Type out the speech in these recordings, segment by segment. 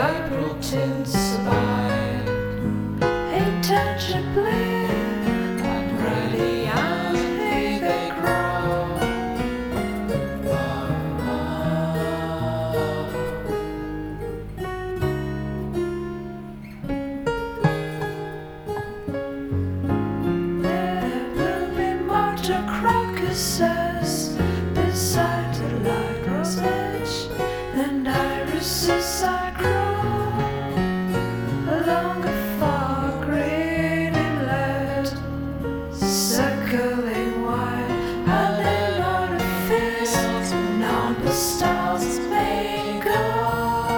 April tints abide intangibly, unradiantly they grow. There will be martyr crocuses beside the light rose edge, and irises I grow along a far green inlet, circling wide and in artifice, none the stars may go.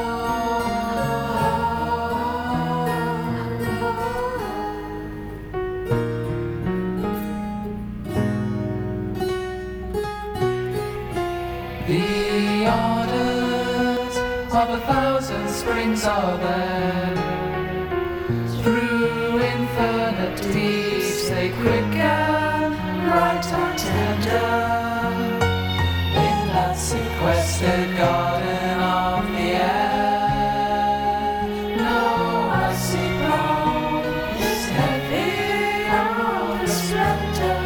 The orders of 1,000 springs are there. Through infinite deeds they quicken, bright and tender, in that sequestered garden of the air. No icy brow is heavy on the splendor.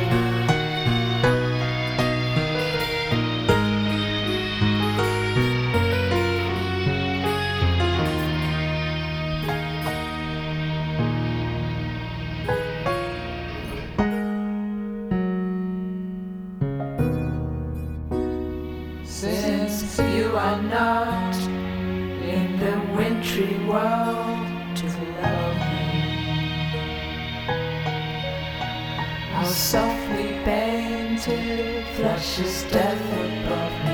Since you are not in the wintry world to love me, how softly painted flushes death above me.